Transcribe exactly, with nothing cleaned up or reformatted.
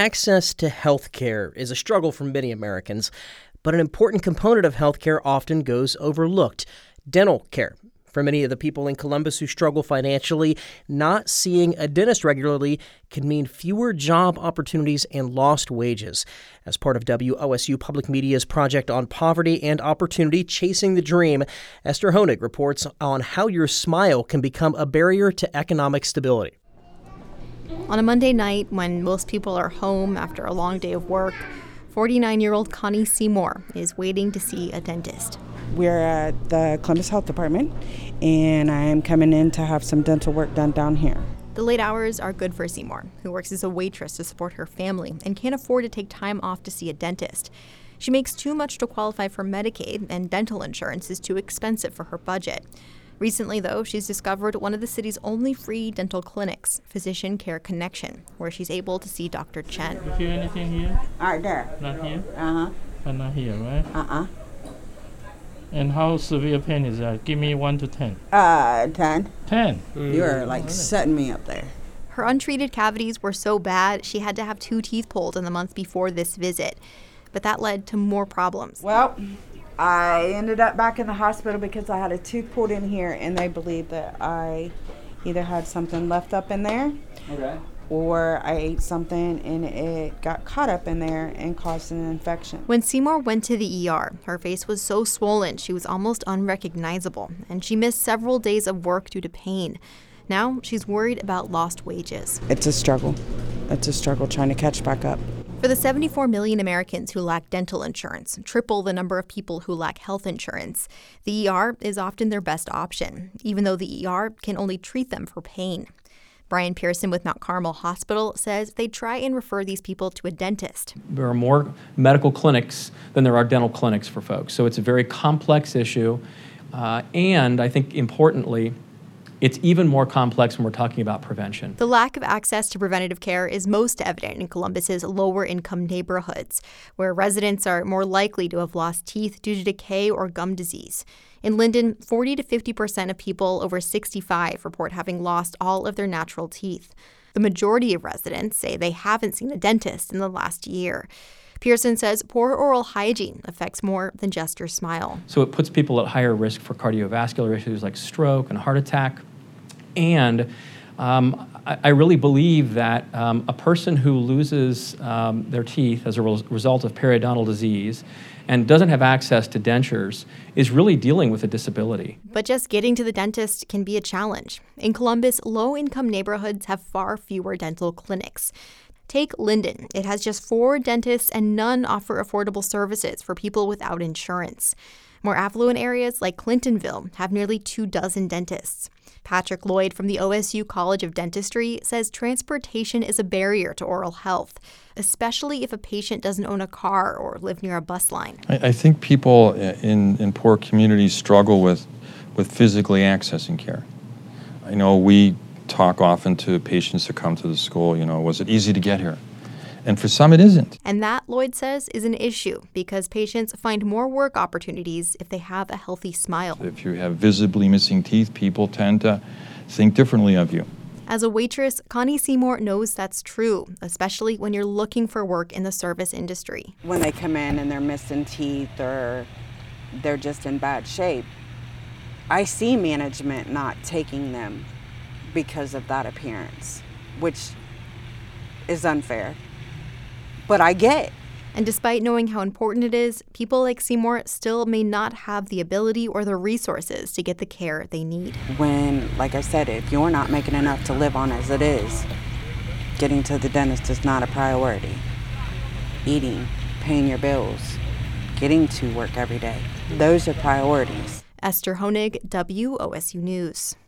Access to health care is a struggle for many Americans, but an important component of health care often goes overlooked: dental care. For many of the people in Columbus who struggle financially, not seeing a dentist regularly can mean fewer job opportunities and lost wages. As part of W O S U Public Media's project on poverty and opportunity, Chasing the Dream, Esther Honig reports on how your smile can become a barrier to economic stability. On a Monday night, when most people are home after a long day of work, forty-nine-year-old Connie Seymour is waiting to see a dentist. We're at the Columbus Health Department, and I am coming in to have some dental work done down here. The late hours are good for Seymour, who works as a waitress to support her family and can't afford to take time off to see a dentist. She makes too much to qualify for Medicaid, and dental insurance is too expensive for her budget. Recently, though, she's discovered one of the city's only free dental clinics, Physician Care Connection, where she's able to see Doctor Chen. You feel anything here? Right there. Not here? Uh-huh. But not here, right? Uh-uh. And how severe pain is that? Give me one to ten. Uh, ten. Ten? You're like setting me up there. Her untreated cavities were so bad, she had to have two teeth pulled in the month before this visit. But that led to more problems. Well, I ended up back in the hospital because I had a tooth pulled in here, and they believed that I either had something left up in there, okay, or I ate something and it got caught up in there and caused an infection. When Seymour went to the E R, her face was so swollen she was almost unrecognizable, and she missed several days of work due to pain. Now she's worried about lost wages. It's a struggle. It's a struggle trying to catch back up. For the seventy-four million Americans who lack dental insurance, triple the number of people who lack health insurance, the E R is often their best option, even though the E R can only treat them for pain. Brian Pearson with Mount Carmel Hospital says they try and refer these people to a dentist. There are more medical clinics than there are dental clinics for folks, so it's a very complex issue. Uh, and I think importantly, it's even more complex when we're talking about prevention. The lack of access to preventative care is most evident in Columbus's lower-income neighborhoods, where residents are more likely to have lost teeth due to decay or gum disease. In Linden, forty to fifty percent of people over sixty-five report having lost all of their natural teeth. The majority of residents say they haven't seen a dentist in the last year. Pearson says poor oral hygiene affects more than just your smile. So it puts people at higher risk for cardiovascular issues like stroke and heart attack. And um, I, I really believe that um, a person who loses um, their teeth as a re- result of periodontal disease and doesn't have access to dentures is really dealing with a disability. But just getting to the dentist can be a challenge. In Columbus, low-income neighborhoods have far fewer dental clinics. Take Linden. It has just four dentists, and none offer affordable services for people without insurance. More affluent areas like Clintonville have nearly two dozen dentists. Patrick Lloyd from the O S U College of Dentistry says transportation is a barrier to oral health, especially if a patient doesn't own a car or live near a bus line. I, I think people in, in poor communities struggle with, with physically accessing care. I know we talk often to patients that come to the school, you know, was it easy to get here? And for some, it isn't. And that, Lloyd says, is an issue because patients find more work opportunities if they have a healthy smile. If you have visibly missing teeth, people tend to think differently of you. As a waitress, Connie Seymour knows that's true, especially when you're looking for work in the service industry. When they come in and they're missing teeth or they're just in bad shape, I see management not taking them because of that appearance, which is unfair. But I get it. And despite knowing how important it is, people like Seymour still may not have the ability or the resources to get the care they need. When, like I said, if you're not making enough to live on as it is, getting to the dentist is not a priority. Eating, paying your bills, getting to work every day, those are priorities. Esther Honig, W O S U News.